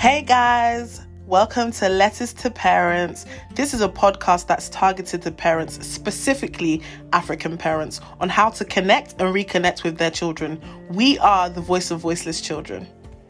Hey guys, welcome to Letters to Parents. This is a podcast that's targeted to parents, specifically African parents, on how to connect and reconnect with their children. We are the voice of voiceless children.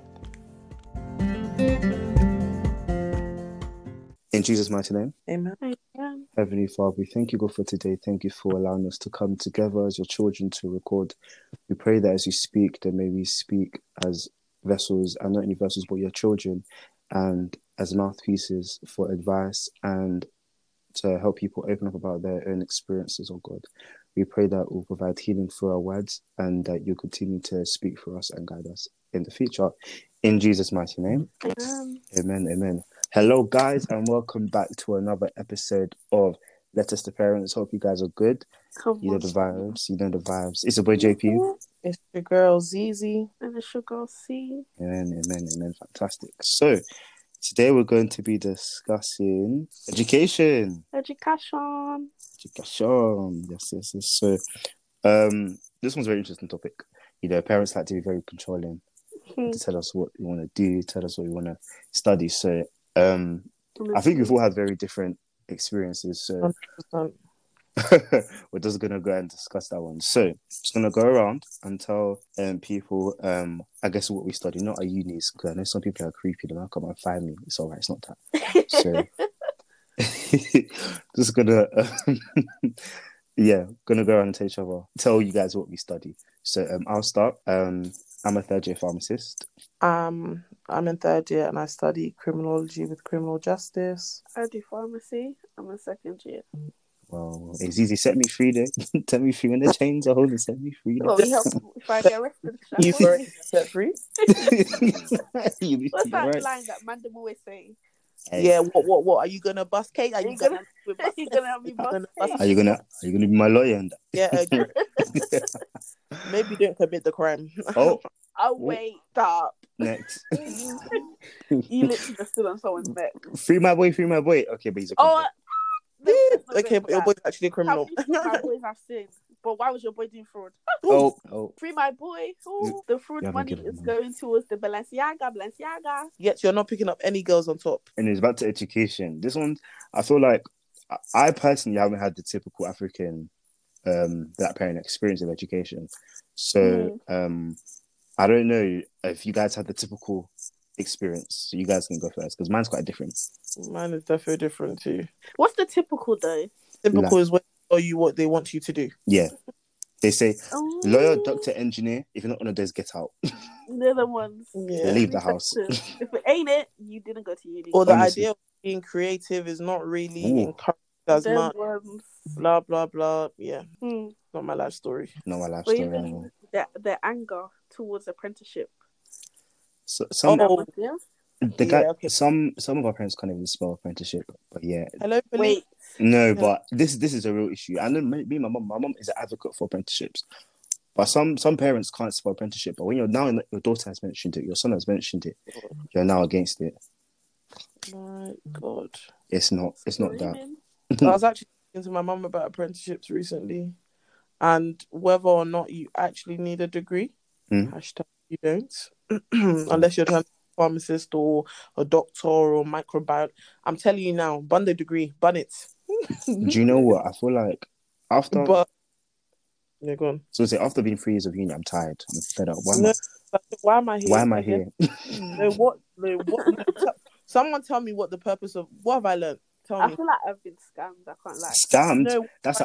In Jesus' mighty name. Amen. Heavenly Father, we thank you, God, for today. Thank you for allowing us to come together as your children to record. We pray that as you speak, that may we speak as vessels, and not only vessels, but your children, and as mouthpieces for advice and to help people open up about their own experiences, oh God. We pray that we'll provide healing through our words and that you'll continue to speak for us and guide us in the future. In Jesus' mighty name. Amen, amen. Hello, guys, and welcome back to another episode of Letters to Parents. Hope you guys are good. You know the vibes. It's your boy JP. It's your girl Zizi. And it's your girl C. Amen. Fantastic. So, today we're going to be discussing education. Education. Yes. So, this one's a very interesting topic. You know, parents like to be very controlling, to tell us what we want to do, tell us what we want to study. So, I think we've all had very different experiences. So, 100%. we're just going to go and discuss that one. So, just going to go around and tell people, I guess, what we study, not our unis, because I know some people are creepy. They might come and find me. It's all right. It's not that. So, just going to, going to go around and tell you guys what we study. So, I'll start. I'm a third-year pharmacist. I'm in third year and I study criminology with criminal justice. I do pharmacy. I'm a second year. Well, it's easy. Set me free, though. Tell me free when the chains are holding. Set me free. Well, if I get arrested, You already set free? What's that right. line that Mandem always say? Hey. Yeah. What? Are you gonna bust Kate? Are you gonna help me bust Are you gonna be my lawyer? And Yeah. Maybe don't commit the crime. oh, wait, stop. next. You literally just stood on someone's neck. Free my boy. Okay, but he's a criminal. Okay, but your boy's actually a criminal. My boys have sinned. But why was your boy doing fraud? Oh. Free my boy. Ooh, the fraud money is going towards the Balenciaga. Yet you're not picking up any girls on top. And it's back to education. This one, I feel like I personally haven't had the typical African black parent experience of education. So I don't know if you guys had the typical experience. So you guys can go first because mine's quite different. Mine is definitely different too. What's the typical though? Typical is when they tell you what they want you to do. Yeah. They say, lawyer, doctor, engineer, if you're not one of those, get out. They're the ones. Yeah. Leave the house. If it ain't it, you didn't go to uni. Or the idea of being creative is not really encouraged as much. Blah, blah, blah. Yeah. Not my life story. Not my life story. Even their anger towards apprenticeship. So, some of our parents can't even spell apprenticeship, but yeah. Hello, wait. No, but this is a real issue. I know my mum is an advocate for apprenticeships, but some parents can't spell apprenticeship. But when your daughter has mentioned it, your son has mentioned it, you're now against it. My God, it's not that. I was actually talking to my mum about apprenticeships recently, and whether or not you actually need a degree. Hashtag you don't, unless you're trying to be a pharmacist or a doctor or microbiologist. I'm telling you now, bun the degree, bun it. Do you know what? I feel like after go on. So say after being 3 years of uni, I'm tired. I'm fed up. Why am I here? Why am I here? What? Someone tell me what the purpose of what have I learned? Tell me. I feel like I've been scammed. I can't lie. Scammed? No, that's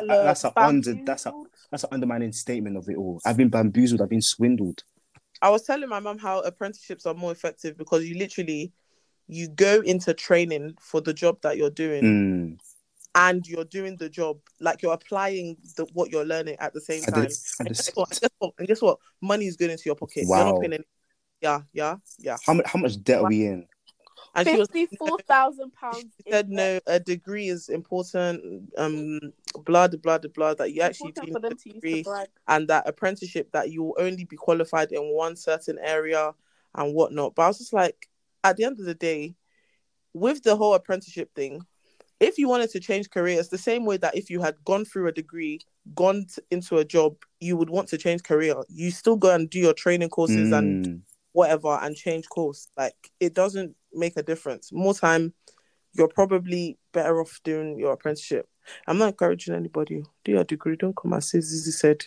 an undermining statement of it all. I've been bamboozled. I've been swindled. I was telling my mum how apprenticeships are more effective because you go into training for the job that you're doing, and you're doing the job like you're applying what you're learning at the same time. And guess what? Money is going into your pocket. Wow. You're not paying any. Yeah. How much debt are we in? And £54,000. She said no, a degree is important. Blah blah blah. That you actually do a degree, and that apprenticeship that you will only be qualified in one certain area and whatnot. But I was just like, at the end of the day, with the whole apprenticeship thing, if you wanted to change careers, the same way that if you had gone through a degree, into a job, you would want to change career. You still go and do your training courses and whatever and change course. Like, it doesn't make a difference. More time, you're probably better off doing your apprenticeship. I'm not encouraging anybody. Do your degree. Don't come and say Zizi said.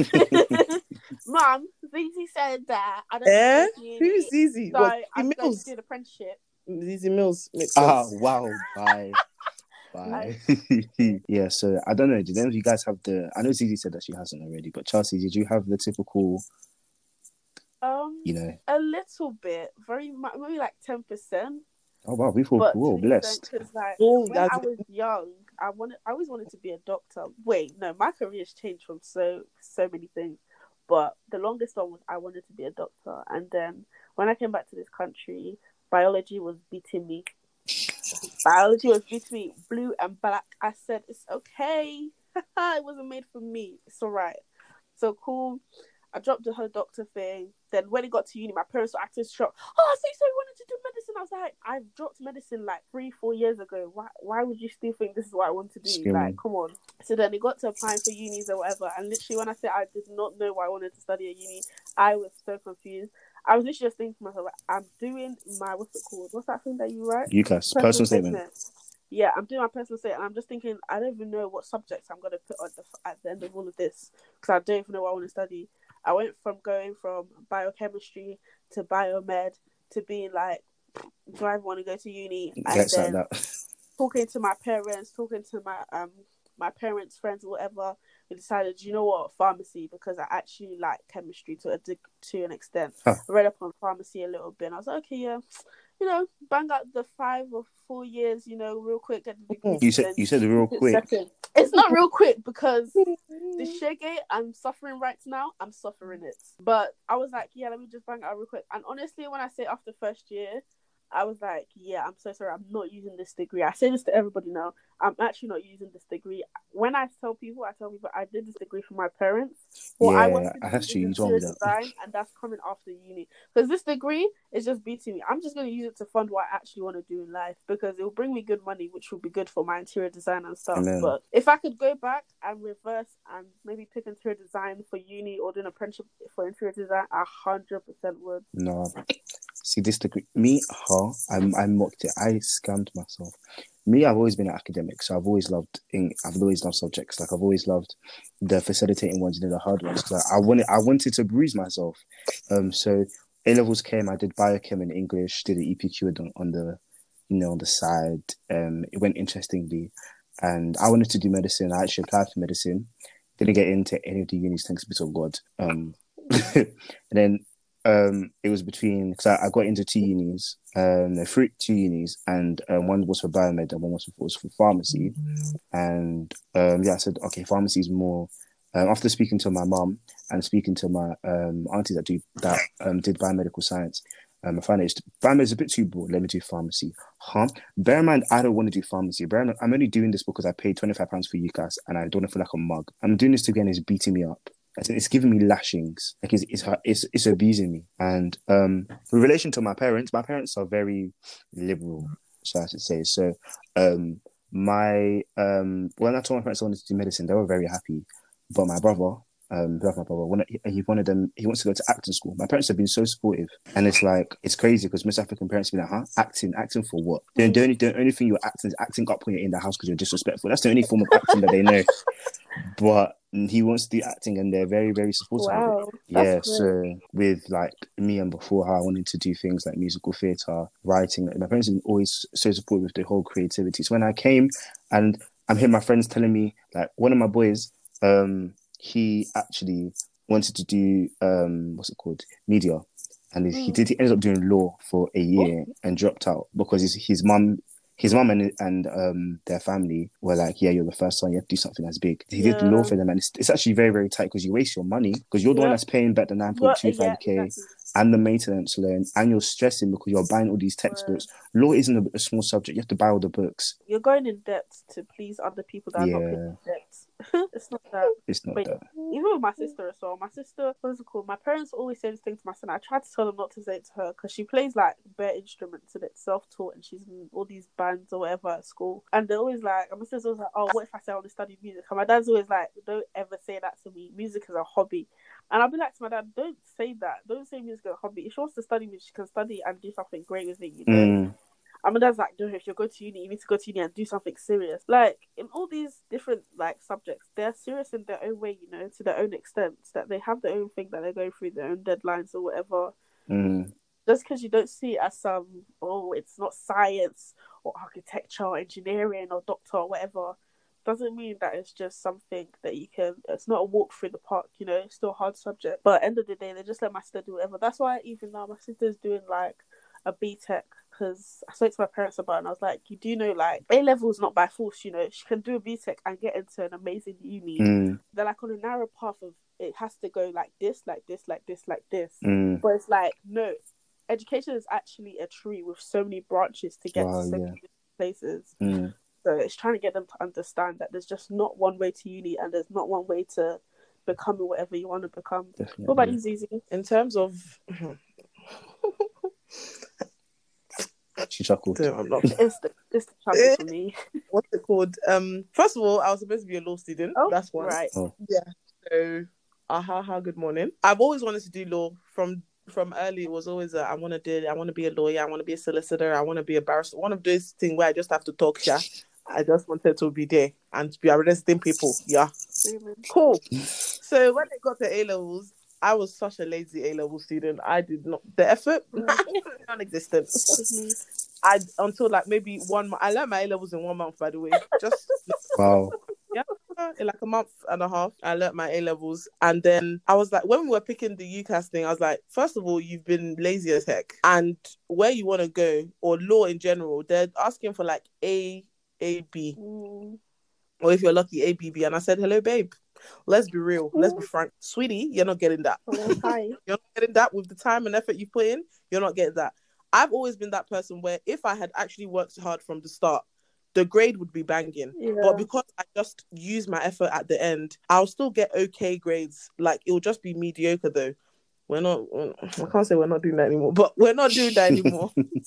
Mom, Zizi said that. I don't Who's Zizi? So What? I'm Mills? going to do an apprenticeship. Zizi Mills makes Ah, sense. wow. Bye. Yeah, so I don't know. Did any of you guys have the? I know Zizi said that she hasn't already, but Chelsea, did you have the typical? A little bit, maybe like 10%. Oh wow, we feel blessed. Because when I was young, I always wanted to be a doctor. Wait, no, my career's changed from so many things, but the longest one was I wanted to be a doctor. And then when I came back to this country, biology was beating me. Blue and black. I said, it's okay. It wasn't made for me. It's all right. So cool. I dropped the whole doctor thing. Then when it got to uni, my parents were acting shocked. Oh, so you wanted to do medicine? I was like, I've dropped medicine like 3-4 years ago. Why would you still think this is what I want to do? Like, come on. So then it got to applying for unis or whatever. And literally when I said I did not know what I wanted to study at uni, I was so confused. I was literally just thinking to myself, like, I'm doing my, what's it called? What's that thing that you write? UCAS, personal statement. Yeah, I'm doing my personal statement. And I'm just thinking, I don't even know what subjects I'm going to put at the end of all of this. Because I don't even know what I want to study. I went from going from biochemistry to biomed to being like, do I want to go to uni? And then talking to my parents, talking to my parents' friends or whatever, we decided, you know what, pharmacy, because I actually like chemistry to an extent. I read up on pharmacy a little bit, and I was like, okay, yeah, bang out the 5 or 4 years, real quick, get the degree. You said real quick. It's not real quick because the shege I'm suffering right now, I'm suffering it. But I was like, yeah, let me just bang it out real quick. And honestly, when I say after first year, I was like, yeah, I'm so sorry, I'm not using this degree. I say this to everybody now. I'm actually not using this degree. When I tell people I did this degree for my parents. What I wanted to do is interior design, and that's coming after uni. Because this degree is just beating me. I'm just going to use it to fund what I actually want to do in life, because it will bring me good money, which will be good for my interior design and stuff. Amen. But if I could go back and reverse and maybe pick interior design for uni or do an apprenticeship for interior design, 100% would. No. See, this degree, I mocked it. I scammed myself. I've always been an academic, so I've always loved subjects. Like, I've always loved the facilitating ones and the hard ones, because I wanted to bruise myself. So A-levels came, I did biochem and English, did an EPQ on the side. It went interestingly, and I wanted to do medicine. I actually applied for medicine, didn't get into any of the unis, thanks be to God. And then it was between, because I got into 2 unis, 2 unis, and one was for biomed and one was for pharmacy. And I said, okay, pharmacy is more. After speaking to my mum and speaking to my auntie that did biomedical science, I found biomed is a bit too broad. Let me do pharmacy. Bear in mind, I don't want to do pharmacy. Bear in mind, I'm only doing this because I paid £25 for UCAS and I don't feel like a mug. I'm doing this again, it's beating me up. It's giving me lashings. Like, it's abusing me. And in relation to my parents are very liberal, so I should say. So when I told my parents I wanted to do medicine, they were very happy. But my brother, he wants to go to acting school. My parents have been so supportive, and it's crazy because most African parents be like, acting for what? The only thing you're acting is acting up when you're in the house because you're disrespectful. That's the only form of acting that they know. But he wants to do acting, and they're very, very supportive of it. Yeah, so with like me and before, how I wanted to do things like musical theatre, writing, my parents have been always so supportive with the whole creativity. So when I came, and I'm hearing my friends telling me, like, one of my boys, he actually wanted to do media, and he ended up doing law for a year and dropped out because his mum and their family were like, yeah, you're the first son, you have to do something that's big. He did law for them, and it's actually very, very tight because you waste your money because you're the one that's paying back the 9.25k and the maintenance loan, and you're stressing because you're buying all these textbooks. Law isn't a small subject. You have to buy all the books. You're going in debt to please other people that are not paying in debt. It's not that. It's not that. Even with my sister as well. My sister, what is it called? My parents always say this thing to my son. I tried to tell them not to say it to her because she plays like bare instruments and it's self-taught, and she's in all these bands or whatever at school. And they're always like, and my sister's always like, oh, what if I say I want to study music? And my dad's always like, don't ever say that to me. Music is a hobby. And I'll be like to my dad, don't say that. Don't say music is a hobby. If she wants to study music, she can study and do something great with it, And my dad's like, no, if you're going to uni, you need to go to uni and do something serious. Like, in all these different, like, subjects, they're serious in their own way, you know, to their own extent, that they have their own thing that they're going through, their own deadlines or whatever. Just because you don't see it as some, it's not science or architecture or engineering or doctor or whatever, doesn't mean that it's just something that you can, it's not a walk through the park, you know, it's still a hard subject. But at the end of the day, they just let my sister do whatever. That's why even now my sister's doing like a BTEC, because I spoke to my parents about it and I was like, you do know, like, A-level is not by force, you know, she can do a BTEC and get into an amazing uni. They're like on a narrow path of it has to go like this, like this, like this, like this. But it's like, no, education is actually a tree with so many branches to get to so many places. So it's trying to get them to understand that there's just not one way to uni and there's not one way to becoming whatever you want to become. Definitely. What about you, Zizi? In terms of... She chuckled. It's the chuckle for me. What's it called? First of all, I was supposed to be a law student. Oh, that's one. Right. Oh. Yeah. So, good morning. I've always wanted to do law from early. It was always I want to be a lawyer. I want to be a solicitor. I want to be a barrister. One of those things where I just have to talk. Yeah. I just wanted to be there and be arresting people. Yeah. Cool. So when it got to A-levels, I was such a lazy A-level student. I did not... The effort, non-existent. Until like maybe 1 month. I learned my A-levels in 1 month, by the way. Just... Wow. Yeah. In like a month and a half, I learnt my A-levels. And then I was like, when we were picking the UCAS thing, I was like, first of all, you've been lazy as heck. And where you want to go, or law in general, they're asking for like A, B. Or if you're lucky, ABB. And I said, hello, babe. Let's be real. Let's be frank. Sweetie, you're not getting that. Hi. You're not getting that with the time and effort you put in. You're not getting that. I've always been that person where if I had actually worked hard from the start, the grade would be banging. Yeah. But because I just use my effort at the end, I'll still get okay grades. Like, it'll just be mediocre though. I can't say we're not doing that anymore, but we're not doing that anymore.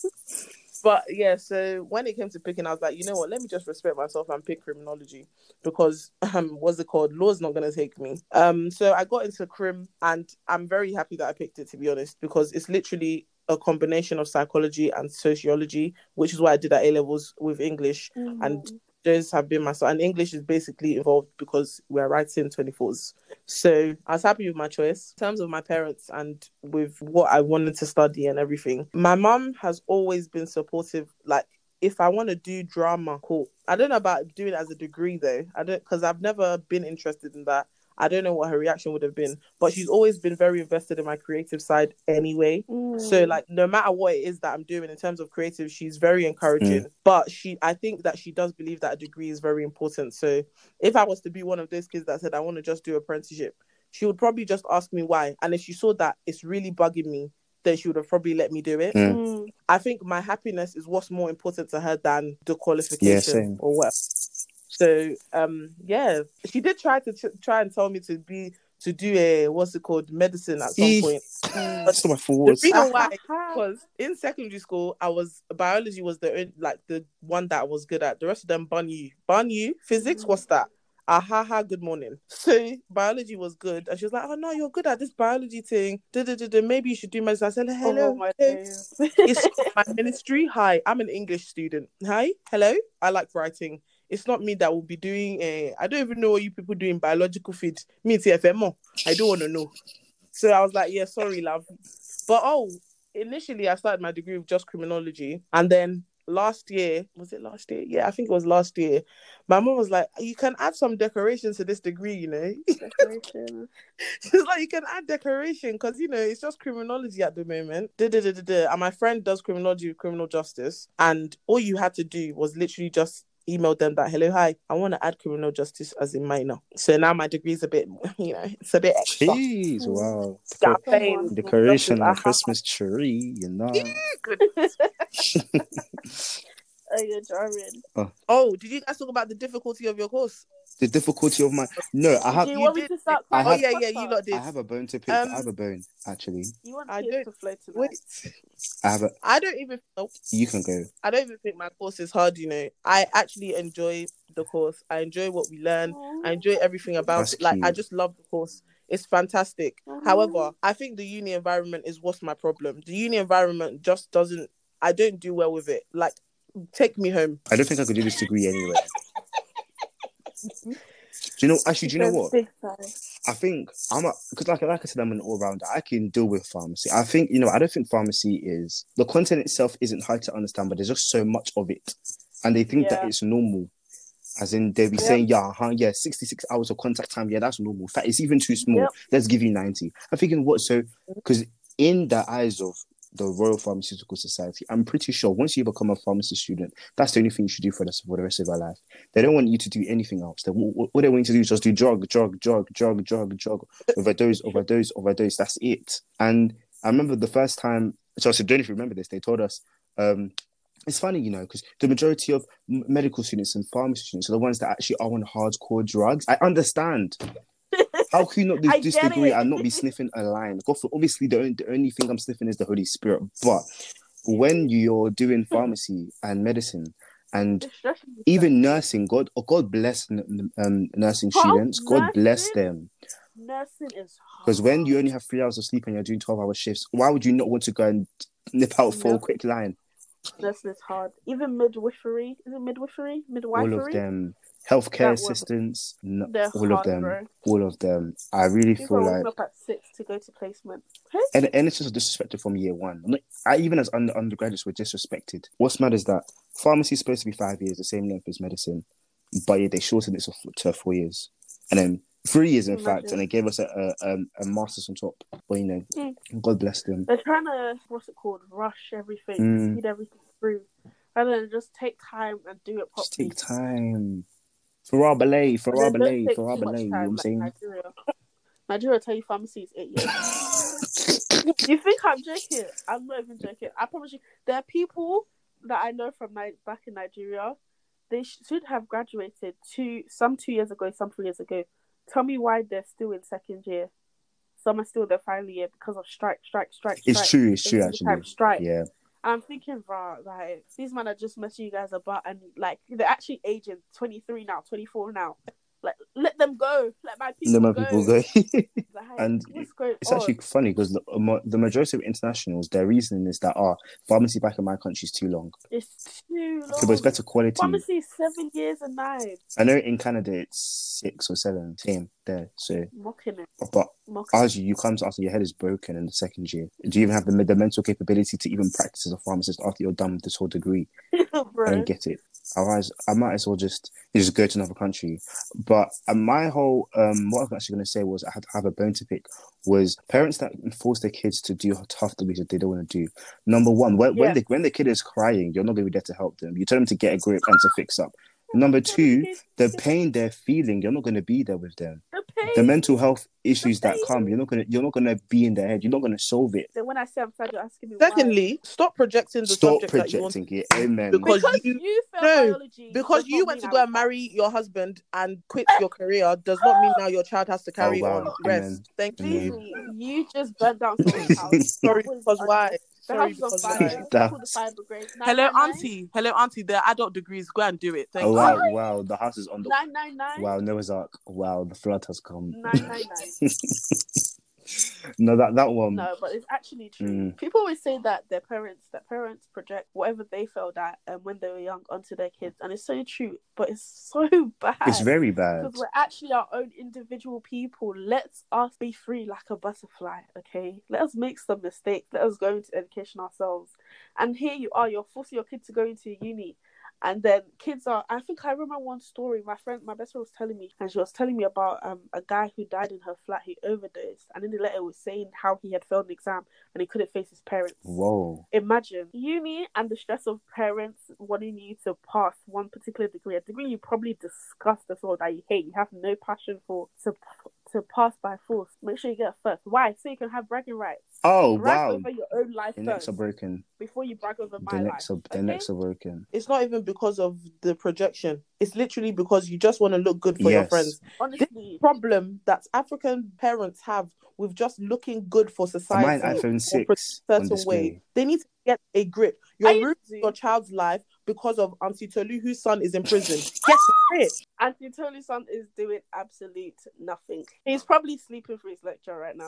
But yeah, so when it came to picking, I was like, you know what, let me just respect myself and pick criminology because what's it called? Law's not gonna take me. So I got into crim and I'm very happy that I picked it, to be honest, because it's literally a combination of psychology and sociology, which is why I did at A-levels with English. And those have been and English is basically involved because we're writing 24s. So I was happy with my choice. In terms of my parents and with what I wanted to study and everything, my mum has always been supportive. Like, if I want to do drama, cool. I don't know about doing it as a degree though. Because I've never been interested in that. I don't know what her reaction would have been, but she's always been very invested in my creative side anyway. So like, no matter what it is that I'm doing in terms of creative, she's very encouraging. But I think that she does believe that a degree is very important. So if I was to be one of those kids that said, I want to just do apprenticeship, she would probably just ask me why. And if she saw that it's really bugging me, then she would have probably let me do it. I think my happiness is what's more important to her than the qualification or whatever. So, she did try and tell me to do a, what's it called, medicine at some point. That's not my fault. The reason why was in secondary school, biology was the one that I was good at. The rest of them, Banyu, physics, what's that? Good morning. So biology was good. And she was like, oh no, you're good at this biology thing. Maybe you should do medicine. I said, hello. Oh, my days. It's my ministry. Hi, I'm an English student. Hi, hello. I like writing. It's not me that will be doing I don't even know what you people do in biological field. Me, TFMO. I don't want to know. So I was like, yeah, sorry, love. But initially I started my degree with just criminology. And then last year, was it last year? Yeah, I think it was last year. My mom was like, you can add some decorations to this degree, you know. Decoration. She's like, you can add decoration because, you know, it's just criminology at the moment. And my friend does criminology with criminal justice. And all you had to do was literally just emailed them that, hello, hi, I want to add criminal justice as a minor. So now my degree is a bit, you know, it's a bit extra. Jeez, wow. Decoration on a Christmas tree, you know. Oh, you're jarring. Did you guys talk about the difficulty of your course? The difficulty of my... No, I have... Do you want me to start? You lot did. I have a bone to pick. I have a bone, actually. You want kids to float tonight? Wait. I don't even... You can go. I don't even think my course is hard, you know. I actually enjoy the course. I enjoy what we learn. I enjoy everything about it. Like, I just love the course. It's fantastic. However, I think the uni environment is what's my problem. The uni environment just doesn't... I don't do well with it. Like, Take me home. I don't think I could do this degree anyway. Do you know what? I think because like I said, I'm an all-rounder. I can deal with pharmacy. I think, I don't think pharmacy is, the content itself isn't hard to understand, but there's just so much of it. And they think that it's normal. As in, they'll be saying, 66 hours of contact time. Yeah, that's normal. In fact, it's even too small. Let's give you 90. I'm thinking, what? So, because in the eyes of the Royal Pharmaceutical Society, I'm pretty sure once you become a pharmacy student, that's the only thing you should do for the rest of your life. They don't want you to do anything else. What they want you to do is just do drug, overdose. That's it. And I remember the first time, so I don't know if you remember this, they told us, it's funny, because the majority of medical students and pharmacy students are the ones that actually are on hardcore drugs. I understand. How can you not do this degree and not be sniffing a line? Obviously, the only thing I'm sniffing is the Holy Spirit. But when you're doing pharmacy and medicine and even nursing, God bless nursing students. God bless them. Nursing is hard. Because when you only have 3 hours of sleep and you're doing 12-hour shifts, why would you not want to go and nip out for a quick line? Nursing is hard. Even midwifery. Is it midwifery? All of them. Healthcare assistants, all of them. I really feel like up at 6 to go to placement. And it's just disrespected from year one. Even as undergraduates, we're disrespected. What's mad is that pharmacy is supposed to be 5 years, the same length as medicine, but they shortened it to 4 years, and then 3 years in fact, and they gave us a master's on top. But God bless them. They're trying to rush everything, speed everything through, rather than just take time and do it properly. Just take time. Farah Balay, you know what I'm saying? Nigeria tell you pharmacy is 8 years. You think I'm joking? I'm not even joking. I promise you, there are people that I know from back in Nigeria. They should have graduated some 2 years ago, some 3 years ago. Tell me why they're still in second year. Some are still in their final year because of strike. It's true actually. Strike. Yeah. I'm thinking, like, these men are just messing you guys about, and like they're actually aging 23 now, 24 now. Like, let them go. Let my people go. And it's actually funny because the majority of internationals, their reasoning is that pharmacy back in my country is too long. It's too long. But it's better quality. Pharmacy is 7 years and 9. I know in Canada it's 6 or 7. Same there. So mocking it. But as you come to after your head is broken in the second year, do you even have the mental capability to even practice as a pharmacist after you're done with this whole degree? I don't get it. Otherwise, I might as well just go to another country. But my whole what I was actually going to say was I had to have a bone to pick was parents that force their kids to do tough degrees that they don't want to do. Number one, when the kid is crying, you're not going to be there to help them. You tell them to get a grip and to fix up. Number two, the pain they're feeling, you're not going to be there with them. The mental health issues that come, you're not gonna be in their head. You're not gonna solve it. Then when I say I'm sad, you're asking me. Secondly, stop projecting the subject that you want. It. Amen. Because you biology. Because you went to go and marry your husband and quit your career does not mean now your child has to carry on. Rest. Thank you. You just burnt down someone's house. Sorry, because why? Hello, auntie. They're adult degrees. Go and do it. Thank you. Wow. The house is on the 999. Wow, Noah's Ark. Wow, the flood has come. 999. No, that one. No, but it's actually true. People always say that their parents project whatever they felt at when they were young onto their kids, and it's so true. But it's so bad. It's very bad because we're actually our own individual people. Let us be free like a butterfly, okay? Let us make some mistakes. Let us go into education ourselves. And here you are, you're forcing your kid to go into uni. And then I remember one story my best friend was telling me, and she was telling me about a guy who died in her flat. He overdosed, and in the letter was saying how he had failed an exam and he couldn't face his parents. Whoa. Imagine uni and the stress of parents wanting you to pass one particular degree, a degree you probably disgust as well, that you hate, you have no passion for, to pass by force. Make sure you get first. Why? So you can have bragging rights. Oh, brag wow. over your own life the first. necks are broken. Before you brag over my life. The necks are broken. It's not even because of the projection. It's literally because you just want to look good for your friends. Honestly. This problem that African parents have with just looking good for society. Mine iPhone 6 certain way. They need to get a grip. You're ruining your child's life because of Auntie Tolu, whose son is in prison. Get a grip. Auntie Tolu's son is doing absolute nothing. He's probably sleeping for his lecture right now.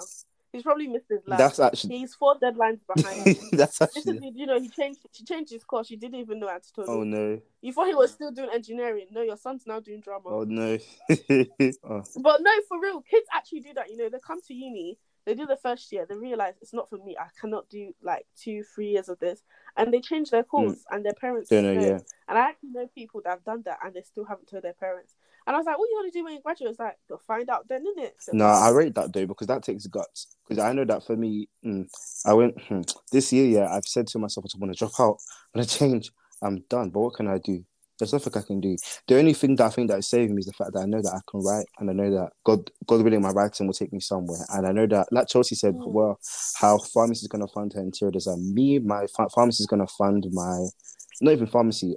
He's probably missed his lab. That's actually... He's 4 deadlines behind. That's actually... You know, she changed his course. You didn't even know at all. Oh no. You thought he was still doing engineering. No, your son's now doing drama. Oh no. Oh. But no, for real, kids actually do that. You know, they come to uni, they do the first year, they realize it's not for me. I cannot do like 2-3 years of this, and they change their course, and their parents don't know. Yeah. And I actually know people that have done that, and they still haven't told their parents. And I was like, what are you want to do when you graduate? It's like, they'll find out then, innit? So, no, I rate that though, because that takes guts. Because I know that for me, I went this year. Yeah, I've said to myself, I want to drop out, I'm gonna change. I'm done. But what can I do? There's nothing I can do. The only thing that I think that is saving me is the fact that I know that I can write, and I know that God willing, my writing will take me somewhere. And I know that, like Chelsea said, well, how pharmacy is going to fund her interior design. My pharmacy is going to fund my, not even pharmacy.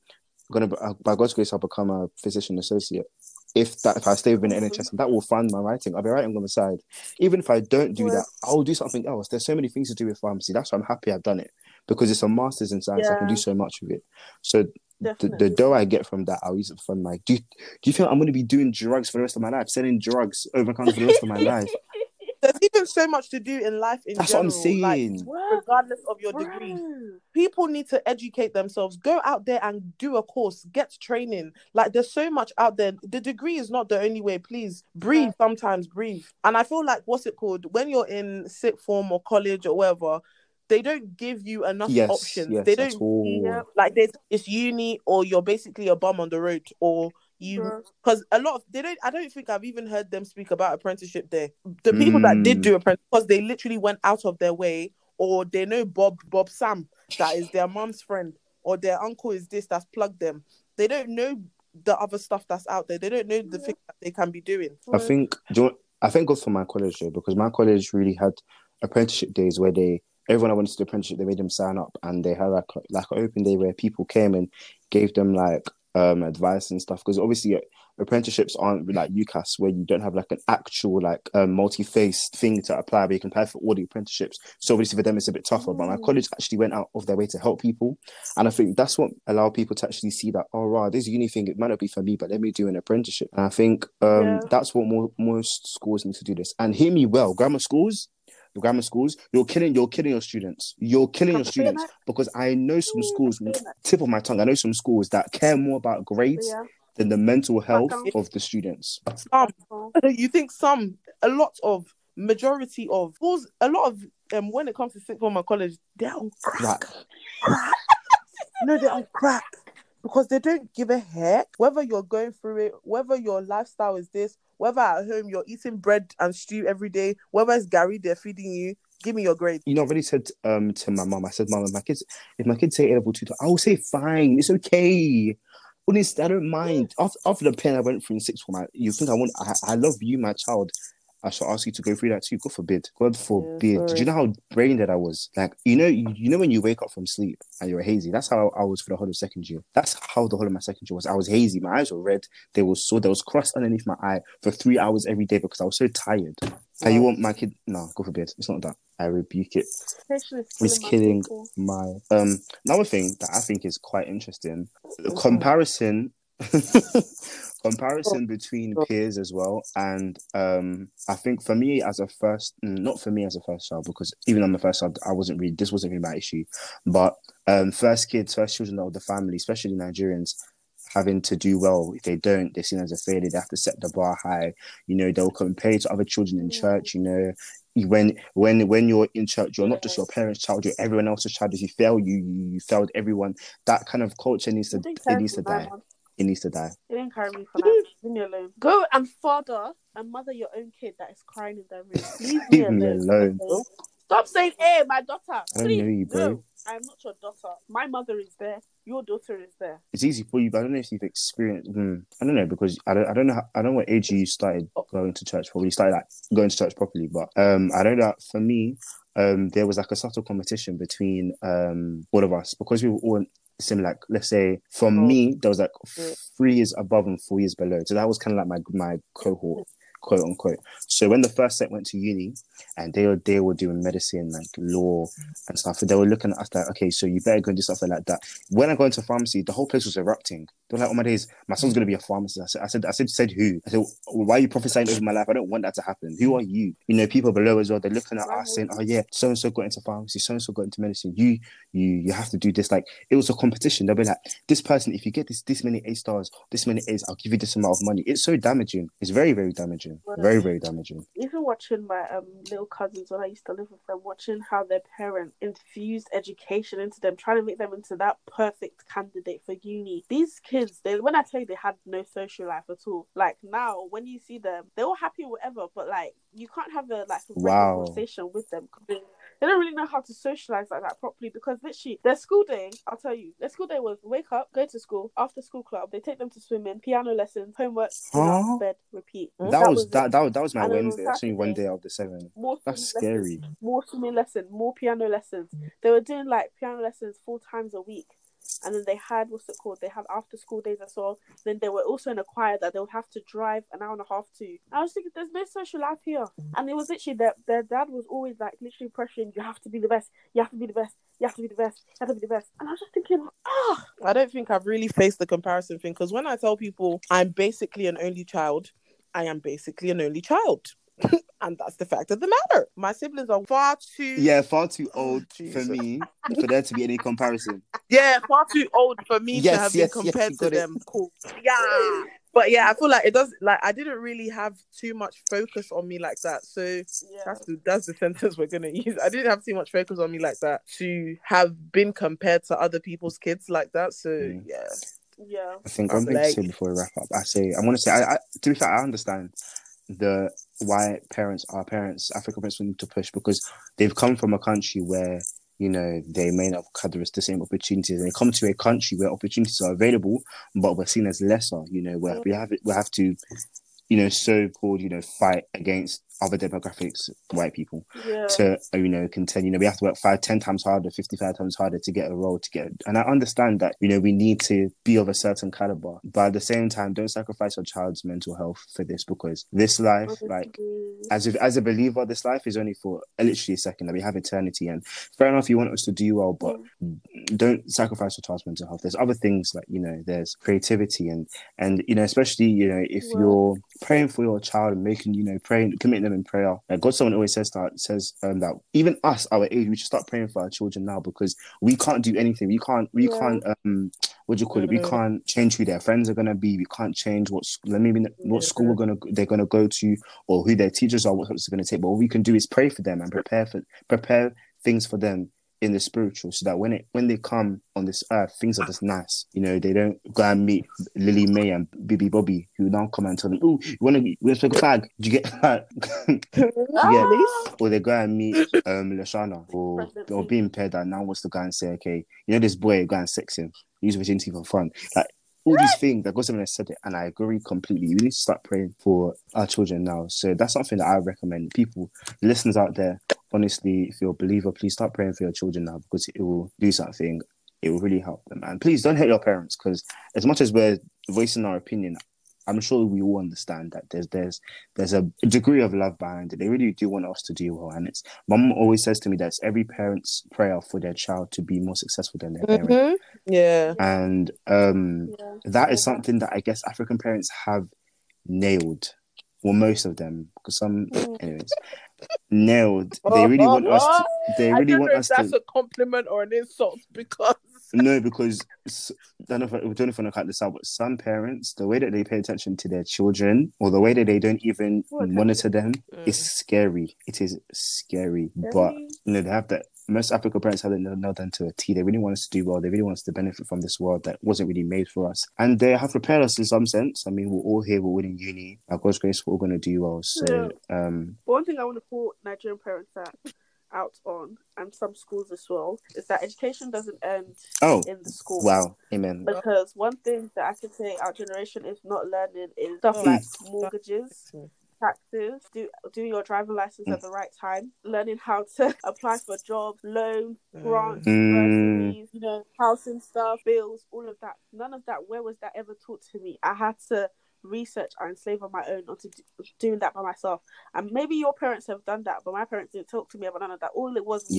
By God's grace, I'll become a physician associate. If I stay within the NHS, and that will fund my writing. I'll be writing on the side. Even if I don't do that, I'll do something else. There's so many things to do with pharmacy. That's why I'm happy I've done it, because it's a master's in science. I can do so much with it. So the dough I get from that, I'll use it for my... Do you think I'm going to be doing drugs for the rest of my life? Selling drugs over counter for the rest of my life? There's even so much to do in life in general. That's what I'm saying. Like, regardless of your degree. People need to educate themselves. Go out there and do a course. Get training. Like, there's so much out there. The degree is not the only way. Please, breathe sometimes. Breathe. And I feel like, what's it called? When you're in sixth form or college or whatever, they don't give you enough options. Yes, they don't... like, it's uni, or you're basically a bum on the road, or... because a lot of I don't think I've even heard them speak about apprenticeship there. The people that did do apprenticeship, because they literally went out of their way, or they know Bob Sam, that is their mum's friend, or their uncle is this, that's plugged them. They don't know the other stuff that's out there. They don't know the things that they can be doing. I think good for my college though, because my college really had apprenticeship days where everyone I wanted to do apprenticeship, they made them sign up, and they had like an open day where people came and gave them like advice and stuff, because obviously apprenticeships aren't like UCAS, where you don't have like an actual like multi-faced thing to apply, but you can apply for all the apprenticeships. So obviously for them it's a bit tougher, but my college actually went out of their way to help people, and I think that's what allowed people to actually see that, oh wow, this uni thing, it might not be for me, but let me do an apprenticeship. And I think that's what most schools need to do this. And hear me well, grammar schools, you're killing your students. You're killing your students, because I know some schools, tip of my tongue, I know some schools that care more about grades than the mental health of the students. Some, you think some, a lot of, majority of schools, a lot of when it comes to sixth form and college, they're on crack. No, they're on crack, because they don't give a heck whether you're going through it, whether your lifestyle is this, whether at home you're eating bread and stew every day, whether it's Gary they're feeding you. Give me your grade. You know, I really said to my mum, I said, Mum, if my kids say A-level 2, I will say fine, it's okay. Honestly, I don't mind. After the pain I went through in sixth form, you think I love you, my child. I shall ask you to go through that too. God forbid. God forbid. Yeah, did you know how brain dead I was? Like, you know when you wake up from sleep and you're hazy? That's how I was for the whole of second year. That's how the whole of my second year was. I was hazy. My eyes were red. There was crust underneath my eye for 3 hours every day because I was so tired. And you want my kid? No, God forbid. It's not that. I rebuke it. It's killing my... Another thing that I think is quite interesting, comparison between peers as well. And I think for me as a first, not for me as a first child, because even on the first child, this wasn't really my issue, but first children of the family, especially Nigerians, having to do well. If they don't, they're seen as a failure. They have to set the bar high. You know, they'll compare to other children in church. You know, when you're in church, you're not just your parents' child, you're everyone else's child. If you fail, you failed everyone. That kind of culture needs to die. It needs to die. It didn't carry me for that. Leave me alone. Go and father and mother your own kid that is crying in their room. Leave me alone. Stop saying, hey, my daughter. I don't know you, bro. No, I'm not your daughter. My mother is there. Your daughter is there. It's easy for you, but I don't know if you've experienced... I don't know, because I don't know what age you started going to church. Probably started like going to church properly, but I know that for me, there was like a subtle competition between all of us, because we were all similar. Like, let's say for me, there was like 3 years above and 4 years below, so that was kind of like my cohort. quote unquote. So when the first set went to uni, and they were doing medicine, like law and stuff, they were looking at us like, okay, so you better go and do something like that. When I go into pharmacy, the whole place was erupting. They were like, oh my days, my son's gonna be a pharmacist. I said who? I said, why are you prophesying over my life? I don't want that to happen. Who are you? You know, people below as well, they're looking at us saying, oh yeah, so and so got into pharmacy, so and so got into medicine. You have to do this. Like, it was a competition. They'll be like, this person, if you get this many A stars, this many A's, I'll give you this amount of money. It's so damaging. It's very, very damaging. Very, very damaging. Even watching my little cousins when I used to live with them, watching how their parents infused education into them, trying to make them into that perfect candidate for uni. These kids, when I tell you they had no social life at all, like now when you see them, they're all happy or whatever, but like you can't have a regular conversation with them. They don't really know how to socialize like that properly, because literally their school day, I'll tell you, their school day was wake up, go to school, after school club, they take them to swimming, piano lessons, homework, dinner, bed, repeat. That was my Wednesday. That's only one day of the 7. That's scary. Lessons, more swimming lessons, more piano lessons. They were doing like piano lessons 4 times a week. And then they had, they have after school days as well. Then they were also in a choir that they would have to drive an hour and a half to. I was thinking, there's no social life here. And it was literally their dad was always like literally pressuring, you have to be the best, you have to be the best, you have to be the best, you have to be the best. And I was just thinking, I don't think I've really faced the comparison thing, because when I tell people I'm basically an only child, I am basically an only child. And that's the fact of the matter. My siblings are far too old for me for there to be any comparison. Yeah, far too old for me to have been compared to them. Cool. Yeah. But yeah, I feel like it does, like, I didn't really have too much focus on me like that. So that's the sentence we're going to use. I didn't have too much focus on me like that to have been compared to other people's kids like that. So yeah. I think one thing to say before we wrap up, I want to say, I to be fair, I understand why our parents, African parents, will need to push, because they've come from a country where, you know, they may not have had the same opportunities, and they come to a country where opportunities are available, but we're seen as lesser, you know, where we have to, you know, so-called, you know, fight against other demographics, white people, to, you know, contend. You know, we have to work 5-10 times harder, 55 times harder to get a role, and I understand that, you know, we need to be of a certain caliber, but at the same time, don't sacrifice your child's mental health for this, because this life, like, as a believer, this life is only for literally a second. Like, we have eternity, and fair enough, you want us to do well, but don't sacrifice your child's mental health. There's other things, like, you know, there's creativity, and you know, especially, you know, if you're praying for your child and making, you know, committing them in prayer. Like, God, someone always says that even us, our age, we should start praying for our children now, because we can't do anything. We can't what do you call it? We can't change who their friends are gonna be. We can't change what school they're gonna go to, or who their teachers are, what steps they're gonna take. But what we can do is pray for them and prepare things for them in the spiritual, so that when they come on this earth, things are just nice. You know, they don't go and meet Lily May and Bibi Bobby, who now come and tell them, "Oh, you want to smoke a fag? Do you get that?" Or they go and meet Lashana or being paired that now wants to go and say, "Okay, you know this boy, go and sex him, use virginity for fun." Like, all these things, that Gossip has said it, and I agree completely. We need to start praying for our children now. So that's something that I recommend. People, listeners out there, honestly, if you're a believer, please start praying for your children now, because it will do something. It will really help them. And please don't hate your parents, because as much as we're voicing our opinion, I'm sure we all understand that there's a degree of love behind it. They really do want us to do well. And Mum always says to me that it's every parent's prayer for their child to be more successful than their parent. Yeah. And that is something that I guess African parents have nailed. Well, most of them, because anyways, nailed. They really want us to. They really want us to. That's a compliment or an insult, because no, because I don't know if I cut this out, but some parents, the way that they pay attention to their children, or the way that they don't even monitor them, is scary. It is scary, but you know, they have that. Most African parents have it nailed down to a T. They really want us to do well. They really want us to benefit from this world that wasn't really made for us. And they have prepared us in some sense. I mean, we're all here, we're winning uni. By God's grace, we're all going to do well. So, one thing I want to call Nigerian parents out on, and some schools as well, is that education doesn't end in the school. Wow, amen. Because one thing that I can say our generation is not learning is stuff like mortgages, taxes, do your driving license at the right time, learning how to apply for jobs, loans, grants, bursaries, you know, housing stuff, bills, all of that. None of that. Where was that ever taught to me? I had to research and slave on my own, or to doing that by myself. And maybe your parents have done that, but my parents didn't talk to me about none of that. All it was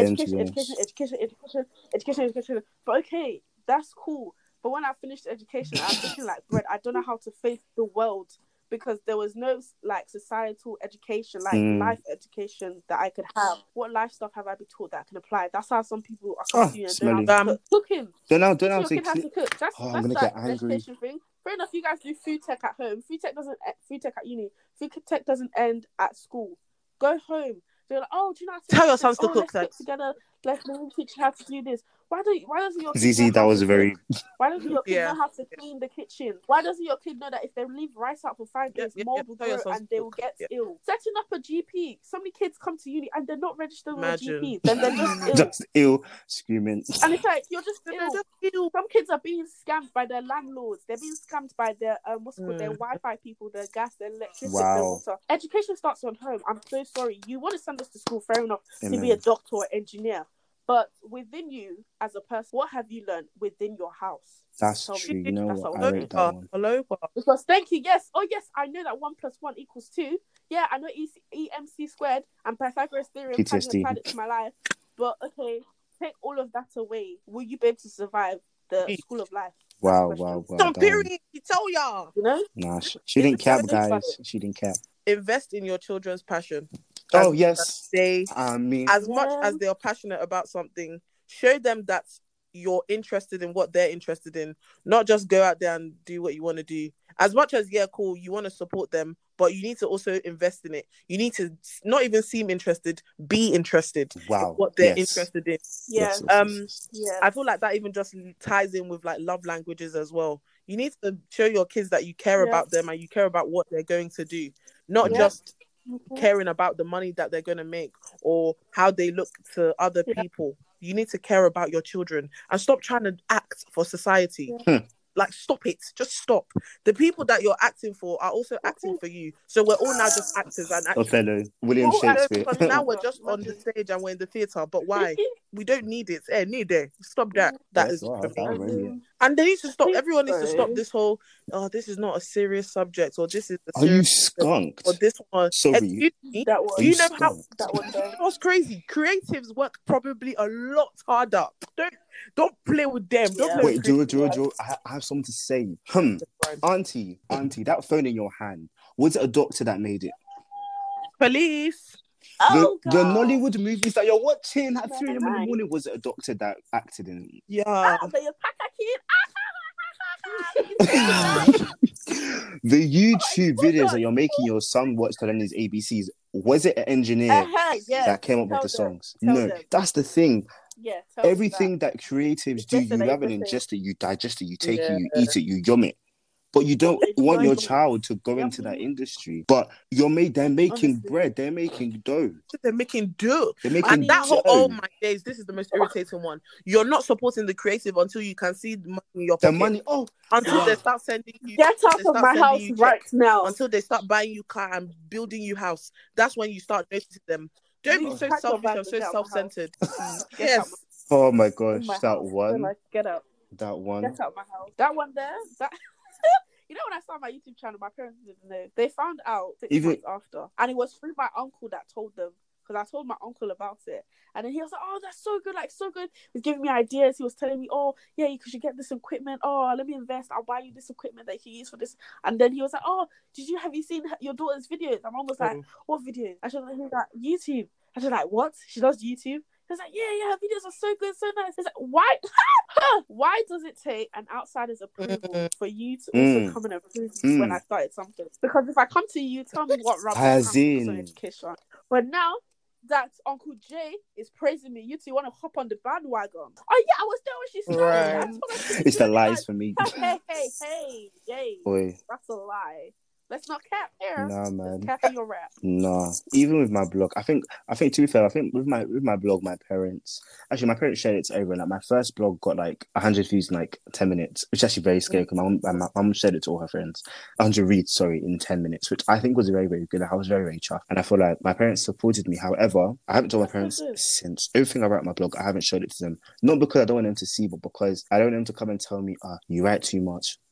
education. But okay, that's cool. But when I finished education, I'm thinking like, Brett, I don't know how to face the world, because there was no like societal education, like life education that I could have. What life stuff have I been taught that I can apply? That's how some people are confused. Cooking. Don't know. Your kid has to cook. That's I'm gonna get angry. Education thing. Fair enough, you guys do food tech at home. Food tech at uni. Food tech doesn't end at school. Go home. They're like, oh, do you know how to tell your sons to cook together? Let me teach you how to do this. Why doesn't your kid Zizi, that was very... Why doesn't your kid know how to clean the kitchen? Why doesn't your kid know that if they leave rice out for 5 days, mold will grow and they will get ill? Setting up a GP. So many kids come to uni and they're not registered with a GP. Then they're just ill. Just ill, screaming. And it's like, you're just ill. Some kids are being scammed by their landlords. They're being scammed by their, their Wi-Fi people, their gas, their electricity, their water. Education starts on home. I'm so sorry. You want to send us to school, fair enough, to be a doctor or engineer. But within you, as a person, what have you learned within your house? That's true. You know what? I rate that one. Because thank you. Yes. Oh, yes. I know that 1 + 1 = 2. Yeah, I know EMC squared and Pythagoras theorem. I've applied it to my life. But okay, take all of that away. Will you be able to survive the school of life? Wow. Some period. You tell y'all. You know? Nah, she didn't cap, guys. She didn't cap. Invest in your children's passion. Oh, yes. As much as they are passionate about something, show them that you're interested in what they're interested in. Not just go out there and do what you want to do. As much as, cool, you want to support them, but you need to also invest in it. You need to not even seem interested, be interested in what they're interested in. Yeah. I feel like that even just ties in with like love languages as well. You need to show your kids that you care about them and you care about what they're going to do. Not just caring about the money that they're going to make or how they look to other people. You need to care about your children and stop trying to act for society. Like, stop it. Just stop. The people that you're acting for are also acting for you. So we're all now just actors and actors. Othello, William Shakespeare. Because now we're just on the stage and we're in the theatre. But why? We don't need it. Need it. Stop that. That is for me. And they need to stop. Everyone needs to stop this whole, this is not a serious subject, or this is a serious. Are you skunked? Or this one. Sorry. Do you know how that one? That was crazy. Creatives work probably a lot harder. Don't play with them. Wait, Joe, I have something to say. Auntie, that phone in your hand, was it a doctor that made it? Police. The Nollywood movies that you're watching at 3 in the morning, was it a doctor that acted in it? Yeah. The YouTube videos that you're making your son watch to learn his ABCs, was it an engineer that came up with the songs? No, that's the thing. Yeah, everything that creatives do, you have it ingested, you digest it, you take it, you eat it, you yum it. But you don't want your child to go into that industry. But they're making bread, they're making dough. They're making dough. And that whole, oh my days, this is the most irritating one. You're not supporting the creative until you can see the money in your pocket. Until they start sending you. Get out of my house right now. Until they start buying you car and building you house. That's when you start noticing them. Don't be so selfish and so self-centered. Yes. Oh my gosh, that one. Like, get out. That one. Get out of my house. That one there. You know, when I started my YouTube channel, my parents didn't know. They found out 6 months after, and it was through my uncle that told them, because I told my uncle about it, and then he was like, "Oh, that's so good, like so good." He was giving me ideas. He was telling me, "Oh, yeah, you should get this equipment. Oh, let me invest. I'll buy you this equipment that you can use for this." And then he was like, "Oh, have you seen your daughter's videos?" And Mom was like, "What videos?" And she was like, "YouTube." And she was like, "What? She does YouTube?" He was like, yeah, her videos are so good, so nice. He's like, why does it take an outsider's approval for you to also come and approve when I started something? Because if I come to you, tell me what rubbish on education. But now that Uncle Jay is praising me, you two want to hop on the bandwagon. Oh yeah, I was there when she started. Right. It's the lies for me. Hey, boy, that's a lie. Let's not cap here. Nah, man. Cap in your rap. Nah. Even with my blog, I think to be fair, I think with my blog, my parents shared it over. Like my first blog got like 100 views in like 10 minutes, which is actually very scary because my mum shared it to all her friends. 100 reads, in 10 minutes, which I think was very, very good. I was very, very chuffed. And I feel like my parents supported me. However, I haven't told my parents since. Everything I write in my blog, I haven't showed it to them. Not because I don't want them to see, but because I don't want them to come and tell me, you write too much.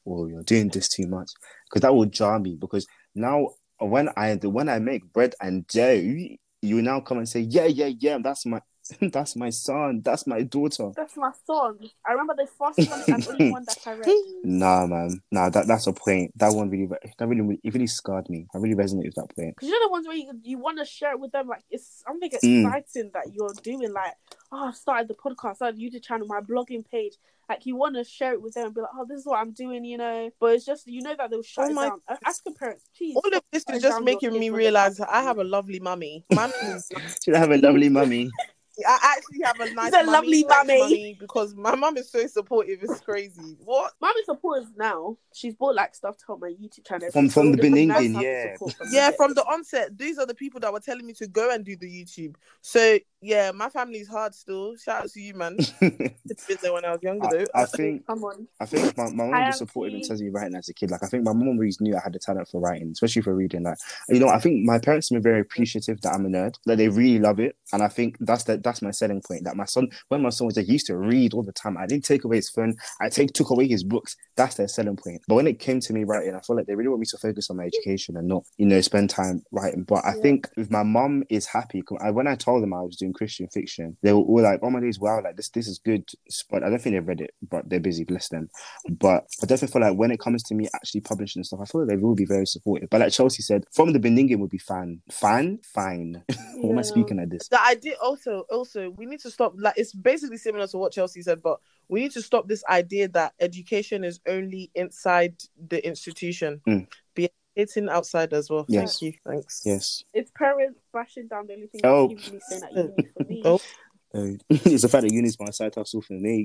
"Oh, you're doing this too much," because that will jar me. Because now when I make bread and dough, you now come and say, yeah, that's my that's my son, that's my daughter. That's my son. I remember the first one and only one that I read. Nah, man. Nah, that's a point. That one really scarred me. I really resonate with that point. Because you know the ones where you want to share it with them, like it's something exciting that you're doing. Like, I started the podcast, started the YouTube channel, my blogging page. Like, you want to share it with them and be like, oh, this is what I'm doing, you know. But it's just, you know that they'll shut it down. Ask your parents, please. All of this is just making me realize I have a lovely mummy. Should I have a lovely mummy? I actually have a nice lovely mummy because my mum is so supportive. It's crazy. What? Mummy's supportive now. She's bought like stuff to help my YouTube channel. From the beginning, yeah. From the onset. These are the people that were telling me to go and do the YouTube. So yeah, my family's hard still. Shout out to you, man. It's been there when I was younger though. I think my mum was supportive in terms of writing as a kid. Like I think my mum always knew I had the talent for writing, especially for reading. Like, you know, I think my parents have been very appreciative that I'm a nerd. That they really love it, and I think that's my selling point. That when my son was there, he used to read all the time. I didn't take away his phone. I took away his books. That's their selling point. But when it came to me writing, I feel like they really want me to focus on my education and not, you know, spend time writing. But I think if my mum is happy, when I told them I was doing Christian fiction, they were all like, "Oh my days, wow, like this is good." But I don't think they've read it, but they're busy, bless them. But I definitely feel like when it comes to me actually publishing and stuff, I feel like they will be very supportive. But like Chelsea said, from the beginning, it would be fine. Fine. What am I speaking at this? The idea also, we need to stop. Like, it's basically similar to what Chelsea said, but we need to stop this idea that education is only inside the institution. Be educating outside as well. Yes. Thank you. Thanks. Yes. It's parents bashing down the only thing that keeps me saying that uni for me. It's the fact that uni's my side hustle for me.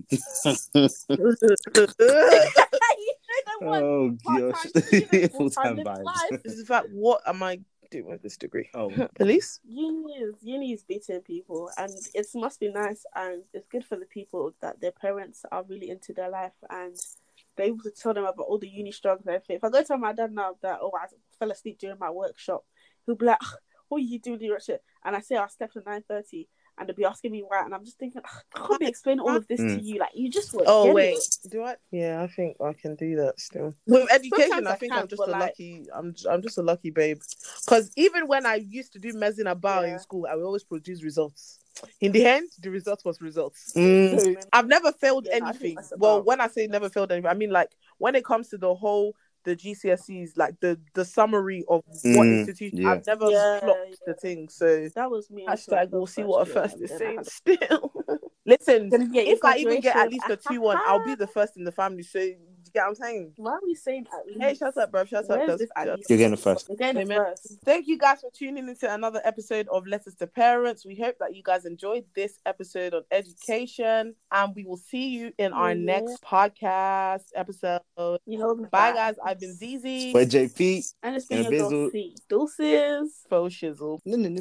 Oh gosh. Full-time vibes. This is the fact. What am I doing with this degree? Police? Uni is beating people, and it must be nice, and it's good for the people that their parents are really into their life and they're able to tell them about all the uni struggles and everything. If I go tell my dad now that I fell asleep during my workshop, he'll be like, "What are you doing, shit?" And I say I slept at 9:30. And they'll be asking me why, and I'm just thinking, I can't be explaining all of this to you. Like, you just won't get it. Do I? Yeah, I think I can do that still. With education, I think I'm just I'm just a lucky babe. Because even when I used to do mezzine about in school, I would always produce results. In the end, the result was results. So I've never failed anything. Well, when I say never failed anything, I mean like when it comes to the GCSEs, like the summary of what institution, I've never flopped the thing. So that was me. Hashtag we'll see what a first is saying still. Listen, if I even get at least a 2-1, I'll be the first in the family. So you get what I'm saying? Why are we saying at least? Hey, shut up, bro. Shut up. You're getting the first. Thank you guys for tuning into another episode of Letters to Parents. We hope that you guys enjoyed this episode on education, and we will see you in our next podcast episode. Bye, guys. I've been Zizi. By JP. And it's been your girl C. Deuces. Faux shizzle.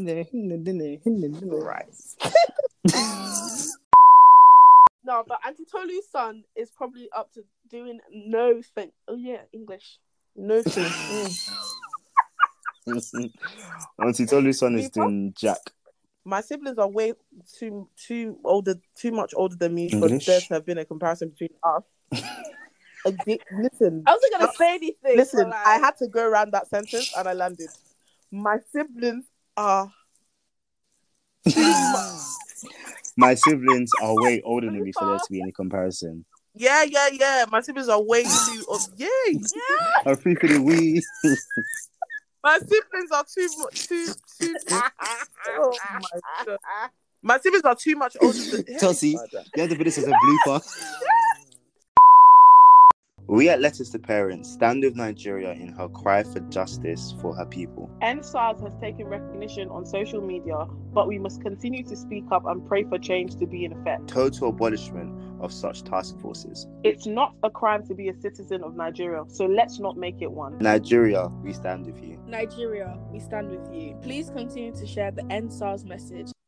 Right. No, but Auntie Tolu's son is probably up to doing no thing. Oh yeah, English. No thing. Auntie Tolu's son is doing Jack. My siblings are way too much older than me English? for there to have been a comparison between us. Listen, I wasn't gonna say anything. Listen, I had to go around that sentence and I landed. My siblings are My siblings are way older than me for there to be any comparison. Yeah. My siblings are way too old. Yay! I think for the wee. My siblings are too. Oh my god! My siblings are too much older than. Chelsea, you have to put this as a blooper. We at Letters to Parents stand with Nigeria in her cry for justice for her people. EndSARS has taken recognition on social media, but we must continue to speak up and pray for change to be in effect. Total abolishment of such task forces. It's not a crime to be a citizen of Nigeria, so let's not make it one. Nigeria, we stand with you. Nigeria, we stand with you. Please continue to share the EndSARS message